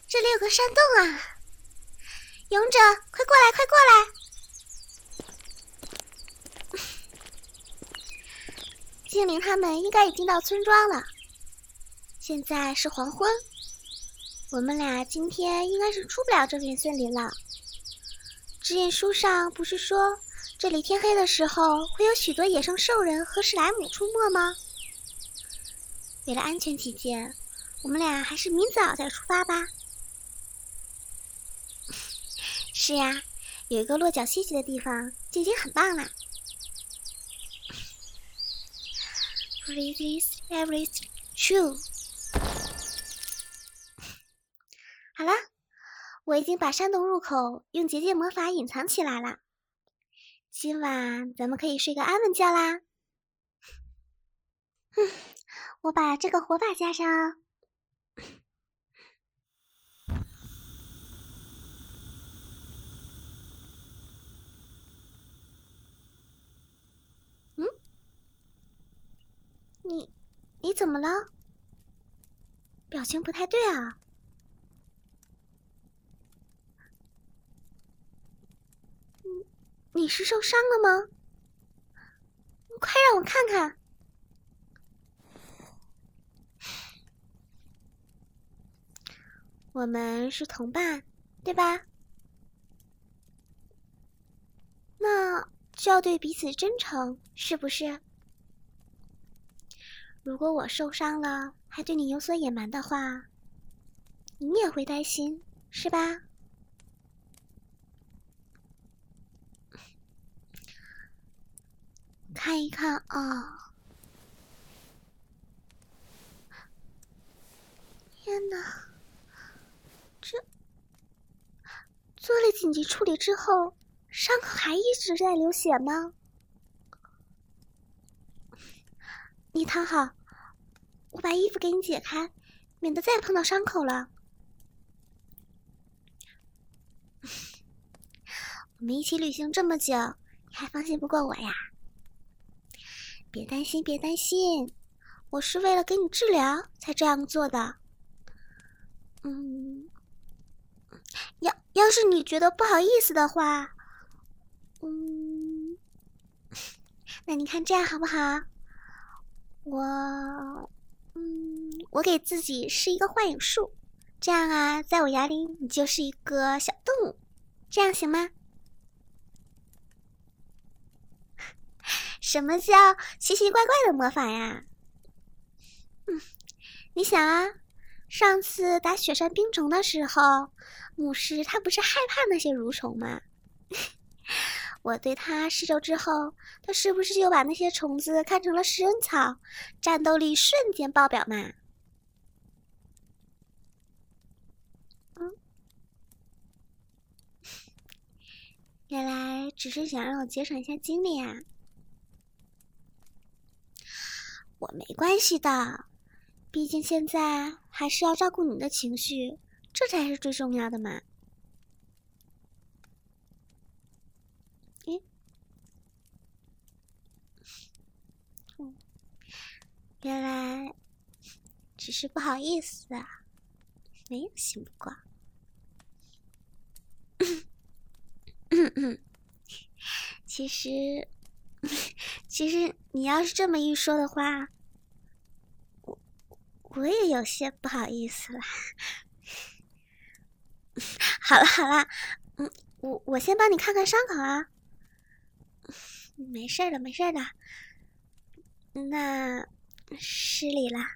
这里有个山洞啊！勇者，快过来，快过来！精灵他们应该已经到村庄了，现在是黄昏，我们俩今天应该是出不了这片森林了。指引书上不是说这里天黑的时候会有许多野生兽人和史莱姆出没吗？为了安全起见，我们俩还是明早再出发吧。是呀，有一个落脚歇息的地方就已经很棒了。Breathe is everything true。好了，我已经把山洞入口用结界魔法隐藏起来了。今晚咱们可以睡个安稳觉啦。我把这个火把加上啊。你怎么了？表情不太对啊。你是受伤了吗？快让我看看。我们是同伴，对吧？那就要对彼此真诚，是不是？如果我受伤了，还对你有所隐瞒的话，你也会担心，是吧？看一看啊！天哪，这做了紧急处理之后，伤口还一直在流血吗？你躺好，我把衣服给你解开，免得再碰到伤口了。我们一起旅行这么久，你还放心不过我呀？别担心，别担心，我是为了给你治疗才这样做的。要是你觉得不好意思的话，那你看这样好不好？我给自己施一个幻影术，这样啊，在我眼里你就是一个小动物，这样行吗？什么叫奇奇怪怪的魔法呀？你想啊，上次打雪山冰虫的时候，牧师他不是害怕那些蠕虫吗？我对他施咒之后，他是不是就把那些虫子看成了食人草，战斗力瞬间爆表嘛？原来只是想让我节省一下精力啊。我没关系的，毕竟现在还是要照顾你的情绪，这才是最重要的嘛。原来只是不好意思啊，没有信不过。其实你要是这么一说的话，我也有些不好意思了。好了好了，我先帮你看看伤口啊。没事的没事的，那失礼了。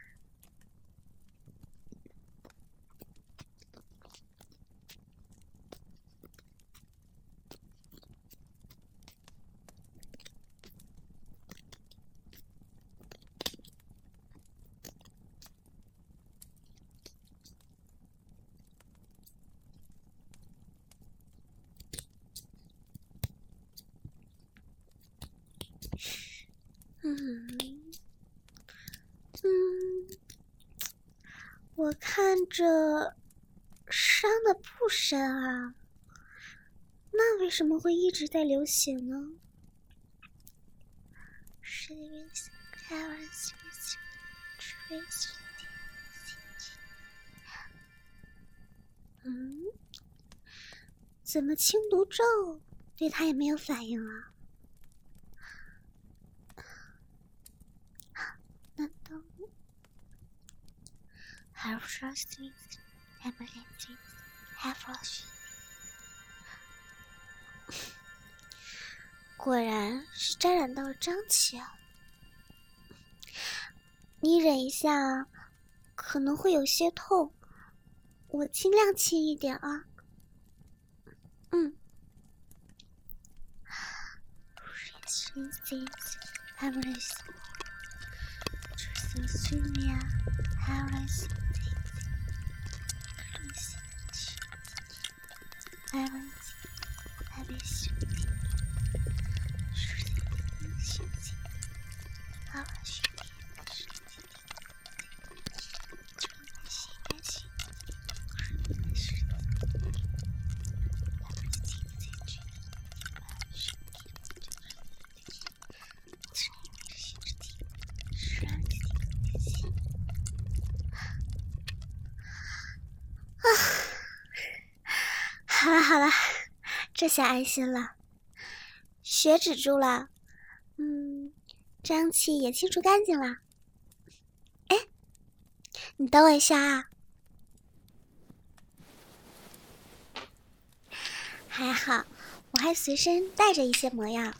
我看着伤的不深啊，那为什么会一直在流血呢？ 怎么清毒咒对他也没有反应啊？难道还是果然是沾染到了瘴气啊！你忍一下，可能会有些痛，我尽量轻一点啊。好了，这下安心了，血止住了，瘴气也清除干净了。哎，你等我一下啊！还好，我还随身带着一些魔药。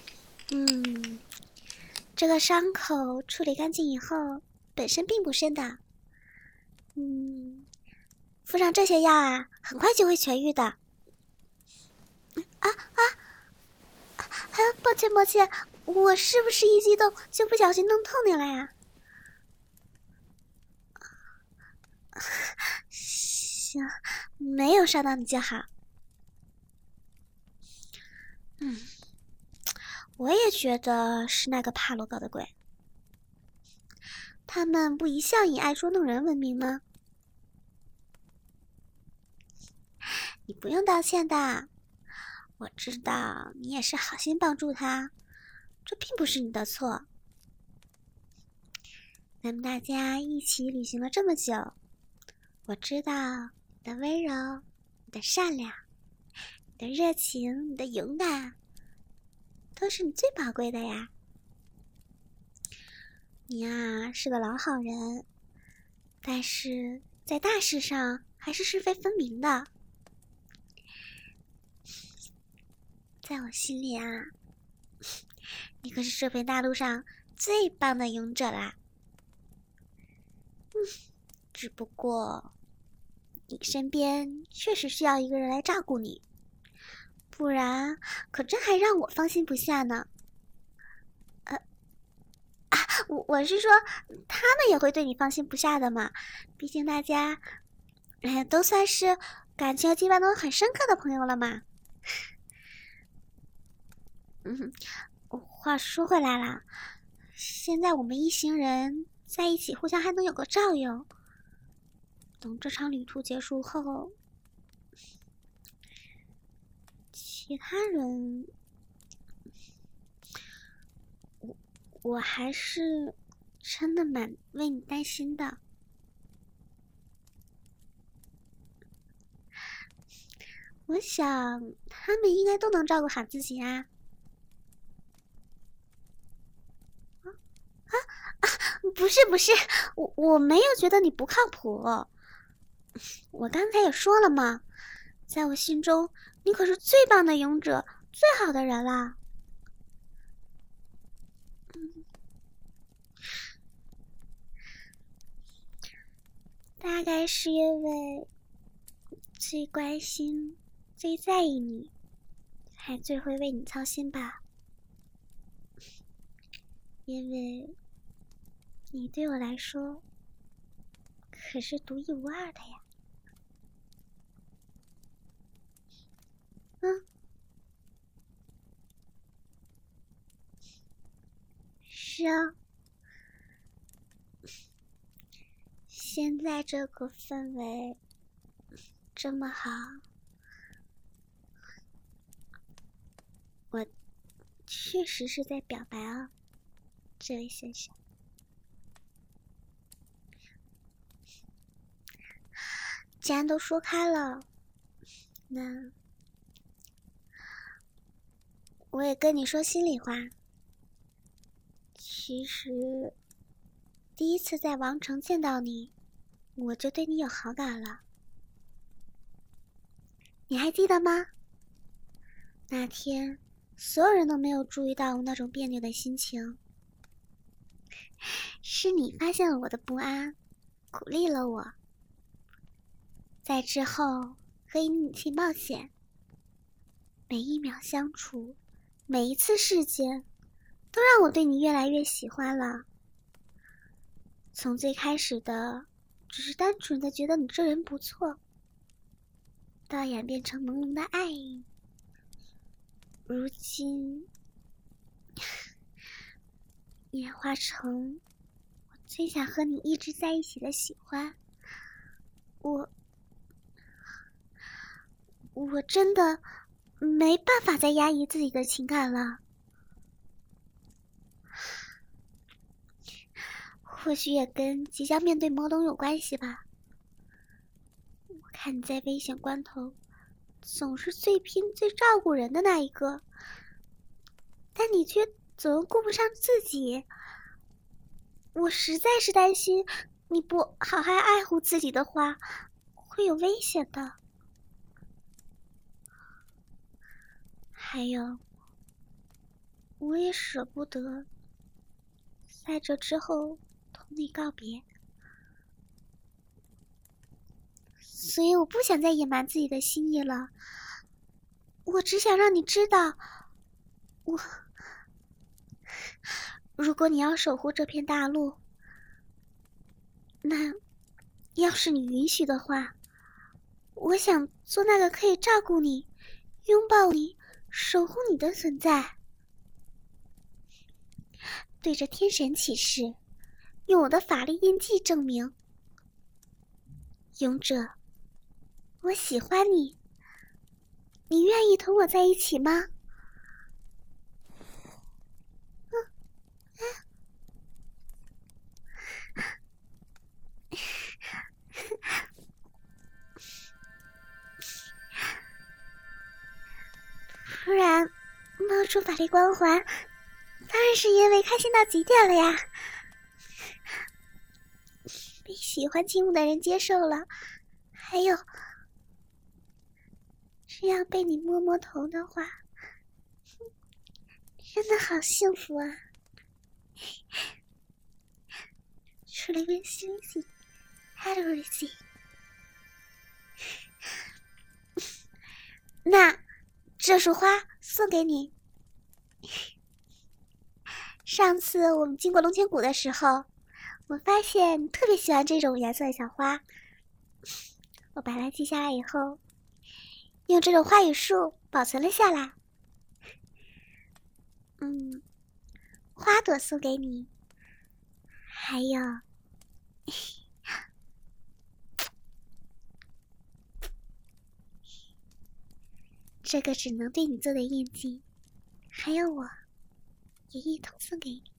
这个伤口处理干净以后，本身并不深的。敷上这些药啊，很快就会痊愈的。抱歉，我是不是一激动就不小心弄痛你了呀？行，没有伤到你就好。我也觉得是那个帕罗搞的鬼，他们不一向以爱捉弄人闻名吗？你不用道歉的，我知道你也是好心帮助他，这并不是你的错。咱们大家一起旅行了这么久，我知道你的温柔，你的善良，你的热情，你的勇敢，都是你最宝贵的呀。你啊，是个老好人，但是在大事上还是是非分明的。在我心里啊，你可是这片大陆上最棒的勇者啦。只不过你身边确实需要一个人来照顾你，不然可真还让我放心不下呢。我是说他们也会对你放心不下的嘛，毕竟大家都算是感情和羁绊都很深刻的朋友了嘛。话说回来了，现在我们一行人在一起，互相还能有个照应。等这场旅途结束后，其他人，我还是真的蛮为你担心的。我想他们应该都能照顾好自己啊。不是，我没有觉得你不靠谱。我刚才也说了嘛，在我心中，你可是最棒的勇者，最好的人啦。大概是因为最关心、最在意你，才最会为你操心吧。因为你对我来说可是独一无二的呀。是啊，现在这个氛围这么好，我确实是在表白啊，这位先生。既然都说开了，那我也跟你说心里话，其实第一次在王城见到你，我就对你有好感了。你还记得吗？那天所有人都没有注意到我那种别扭的心情，是你发现了我的不安，鼓励了我。在之后和你一起冒险，每一秒相处，每一次事件，都让我对你越来越喜欢了。从最开始的只是单纯的觉得你这人不错，到演变成朦胧的爱意，如今演化成我最想和你一直在一起的喜欢。我真的没办法再压抑自己的情感了。或许也跟即将面对魔龙有关系吧。我看你在危险关头总是最拼最照顾人的那一个，但你却总顾不上自己。我实在是担心你不好好爱护自己的话，会有危险的。还有，我也舍不得在这之后同你告别，所以我不想再隐瞒自己的心意了。我只想让你知道，如果你要守护这片大陆，那要是你允许的话，我想做那个可以照顾你、拥抱你、守护你的存在。对着天神起誓，用我的法力印记证明，勇者，我喜欢你，你愿意同我在一起吗？突然冒出法力光环，当然是因为开心到极点了呀！被喜欢倾慕的人接受了，还有这样被你摸摸头的话，真的好幸福啊！除了温馨系 ，Adoration。那这束花送给你。上次我们经过龙泉谷的时候，我发现你特别喜欢这种颜色的小花，我把它记下来以后，用这种花语树保存了下来。花朵送给你，还有这个只能对你做的印记，还有我也一同送给你。